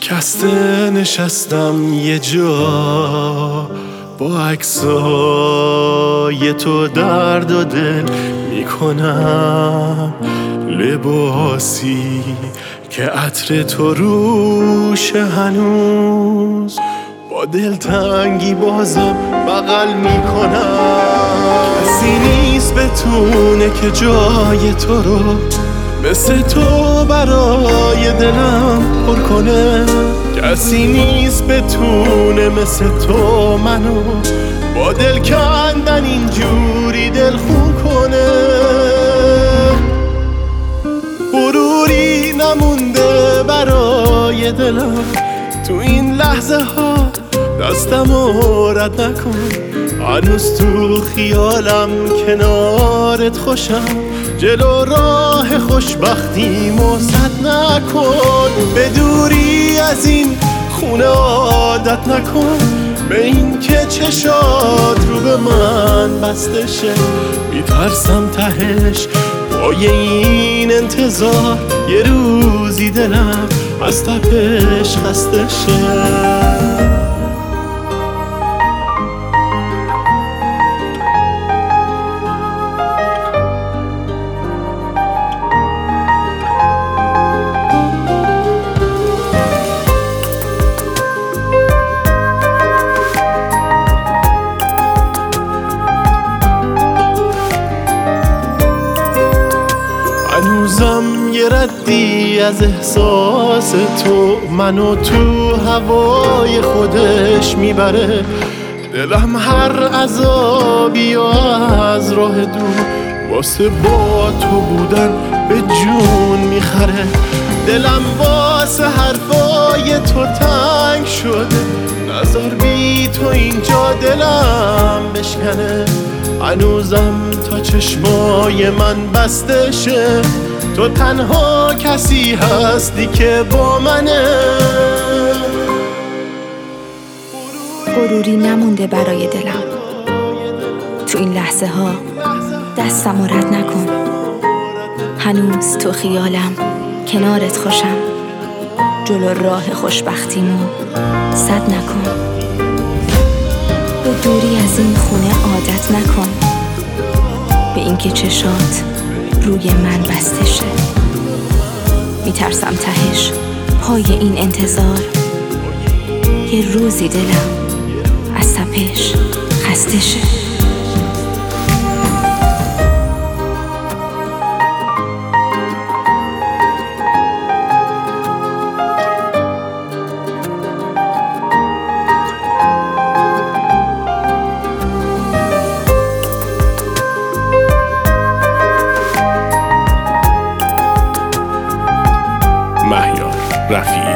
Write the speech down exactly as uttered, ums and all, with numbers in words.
شکسته نشستم یه جا، با عکسای تو درد و دل میکنم. لباسی که عطر تو روش هنوز، با دلتنگی بازم بغل میکنم. کسی نیست بتونه که جای تو رو مثل تو برای دلم پر کنه. کسی نیست بتونه مثل تو منو با دل کندن اینجوری دلخون کنه. غروری نمونده برای دلم تو این لحظه ها، دستمو رد نکن. هنوز تو خیالم کنارت خوشم، جلو راه خوشبختیمو سد نکن. به دوری از این خونه عادت نکن، به این که چشات رو به من بسته شه. میترسم تهش پای این انتظار یه روزی دلم از تپش خسته شه. هنوزم یه ردی از احساس تو منو تو هوای خودش میبره. دلم هر عذابی و از راه دور واسه با تو بودن به جون میخره. دلم واسه حرفای تو تنگ شده، نذار بی تو اینجا دلم بشکنه. هنوزم تا چشمای من بسته شه، تو تنها کسی هستی که با منه. غروری نمونده برای دلم تو این لحظه ها، دستم رد نکن. هنوز تو خیالم کنارت خوشم، جلو راه خوشبختیمو سد نکن. به دوری از این خونه عادت نکن، به اینکه چشات روی من بسته شه. میترسم تهش پای این انتظار یه روزی دلم از تپش خسته شه. مهیار رفیعی.